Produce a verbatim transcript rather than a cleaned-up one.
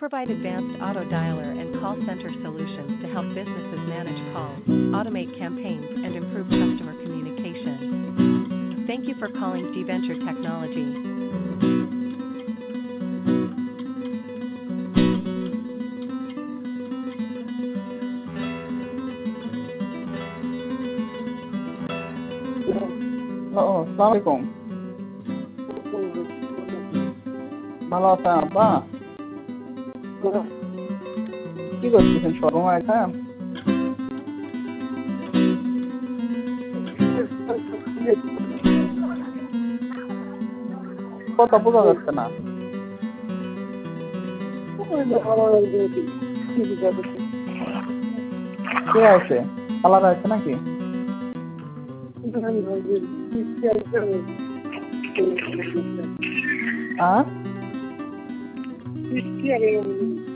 provide advanced auto dialer and call center solutions to help businesses manage calls, automate campaigns, and improve customer communication. Thank you for calling G-Venture Technology. Hello, আসসালামু আলাইকুম। ভালো আছেন আব্বা? কি করতেছেন শোরুমে এখন? কথা বোঝা যাচ্ছে না। কে আছে? খালারা আছে নাকি? হ্যাঁ?